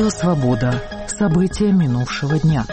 Радио «Свобода». События минувшего дня.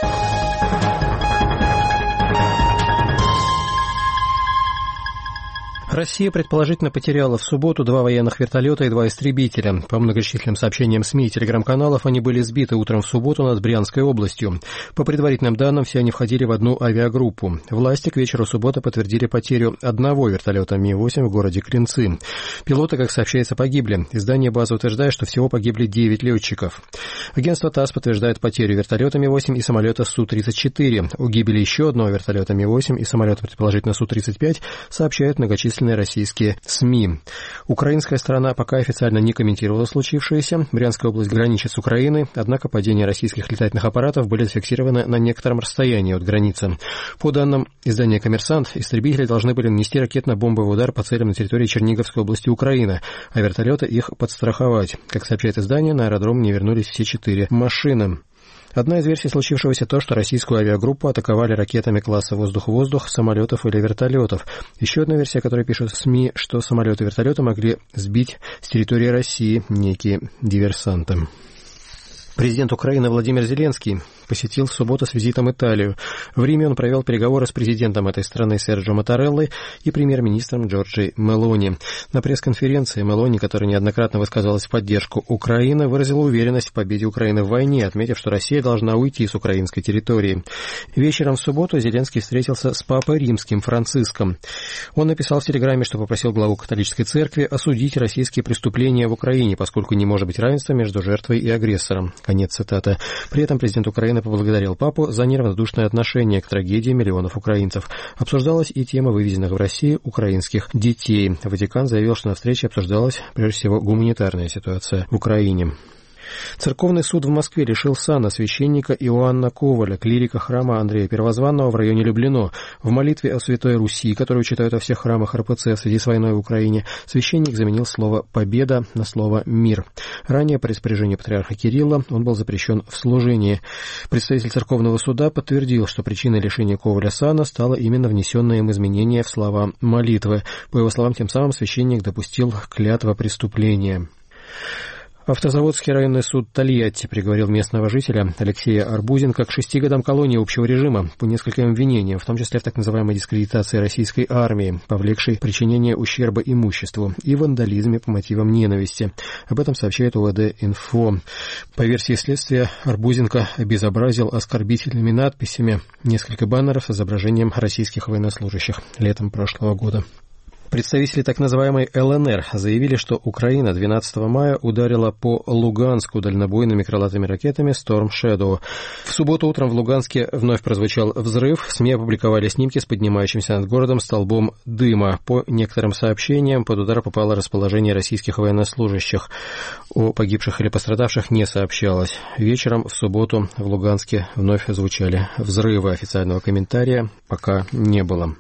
Россия предположительно потеряла в субботу 2 военных вертолета и 2 истребителя. По многочисленным сообщениям СМИ и телеграм-каналов, они были сбиты утром в субботу над Брянской областью. По предварительным данным, все они входили в одну авиагруппу. Власти к вечеру субботы подтвердили потерю одного вертолета Ми-8 в городе Клинцы. Пилоты, как сообщается, погибли. Издание базы утверждает, что всего погибли 9 летчиков. Агентство ТАСС подтверждает потерю вертолета Ми-8 и самолета Су-34. О гибели еще одного вертолета Ми-8 и самолета, предположительно, Су-35, сообщают многочисленные российские СМИ. Украинская сторона пока официально не комментировала случившееся. Брянская область граничит с Украиной, однако падения российских летательных аппаратов были зафиксированы на некотором расстоянии от границы. По данным издания «Коммерсант», истребители должны были нанести ракетно-бомбовый удар по целям на территории Черниговской области Украины, а вертолеты их подстраховать. Как сообщает издание, на аэродром не вернулись все 4 машины. Одна из версий случившегося то, что российскую авиагруппу атаковали ракетами класса воздух-воздух, самолетов или вертолетов. Еще одна версия, которую пишут СМИ, что самолеты и вертолеты могли сбить с территории России некие диверсанты. Президент Украины Владимир Зеленский посетил в субботу с визитом Италию. В Риме он провел переговоры с президентом этой страны Серджо Маттареллой и премьер-министром Джорджией Мелони. На пресс-конференции Мелони, которая неоднократно высказывалась в поддержку Украины, выразила уверенность в победе Украины в войне, отметив, что Россия должна уйти с украинской территории. Вечером в субботу Зеленский встретился с папой римским Франциском. Он написал в телеграмме, что попросил главу католической церкви осудить российские преступления в Украине, поскольку не может быть равенства между жертвой и агрессором. Конец цитаты. При этом президент Украины поблагодарил папу за неравнодушное отношение к трагедии миллионов украинцев. Обсуждалась и тема вывезенных в Россию украинских детей. Ватикан заявил, что на встрече обсуждалась прежде всего гуманитарная ситуация в Украине. Церковный суд в Москве лишил сана священника Иоанна Коваля, клирика храма Андрея Первозванного в районе Люблино. В молитве о Святой Руси, которую читают во всех храмах РПЦ в связи с войной в Украине, священник заменил слово «победа» на слово «мир». Ранее по распоряжению патриарха Кирилла он был запрещен в служении. Представитель церковного суда подтвердил, что причиной лишения Коваля сана стало именно внесенное им изменение в слова молитвы. По его словам, тем самым священник допустил клятвопреступления. Автозаводский районный суд Тольятти приговорил местного жителя Алексея Арбузенко к 6 годам колонии общего режима по нескольким обвинениям, в том числе в так называемой дискредитации российской армии, повлекшей причинение ущерба имуществу, и вандализме по мотивам ненависти. Об этом сообщает УВД-Инфо. По версии следствия, Арбузенко обезобразил оскорбительными надписями несколько баннеров с изображением российских военнослужащих летом прошлого года. Представители так называемой ЛНР заявили, что Украина 12 мая ударила по Луганску дальнобойными крылатыми ракетами Storm Shadow. В субботу утром в Луганске вновь прозвучал взрыв. СМИ опубликовали снимки с поднимающимся над городом столбом дыма. По некоторым сообщениям, под удар попало расположение российских военнослужащих. О погибших или пострадавших не сообщалось. Вечером в субботу в Луганске вновь звучали взрывы. Официального комментария пока не было.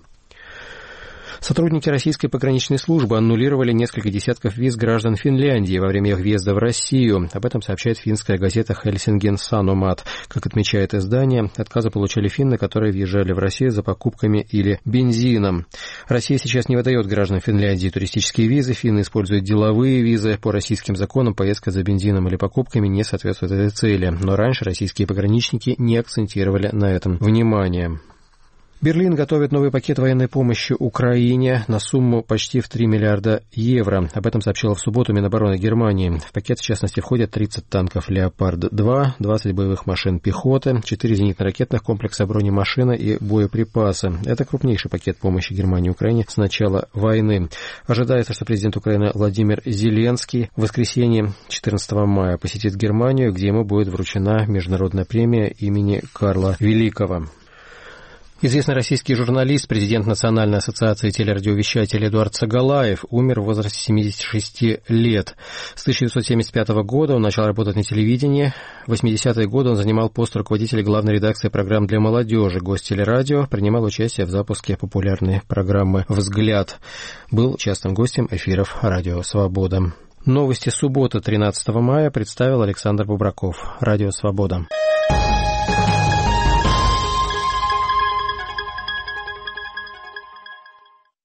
Сотрудники российской пограничной службы аннулировали несколько десятков виз граждан Финляндии во время их въезда в Россию. Об этом сообщает финская газета «Хельсинген Саномат». Как отмечает издание, отказы получили финны, которые въезжали в Россию за покупками или бензином. Россия сейчас не выдает гражданам Финляндии туристические визы. Финны используют деловые визы. По российским законам поездка за бензином или покупками не соответствует этой цели. Но раньше российские пограничники не акцентировали на этом внимание. Берлин готовит новый пакет военной помощи Украине на сумму почти в 3 миллиарда евро. Об этом сообщила в субботу Минобороны Германии. В пакет, в частности, входят 30 танков «Леопард-2», 20 боевых машин пехоты, 4 зенитно-ракетных комплекса бронемашина и боеприпасы. Это крупнейший пакет помощи Германии и Украине с начала войны. Ожидается, что президент Украины Владимир Зеленский в воскресенье 14 мая посетит Германию, где ему будет вручена международная премия имени Карла Великого. Известный российский журналист, президент Национальной ассоциации телерадиовещателей Эдуард Сагалаев умер в возрасте 76 лет. С 1975 года он начал работать на телевидении. В 80-е годы он занимал пост руководителя главной редакции программ для молодежи «Гость телерадио», принимал участие в запуске популярной программы «Взгляд». Был частым гостем эфиров «Радио Свобода». Новости субботы 13 мая представил Александр Бубраков. «Радио Свобода».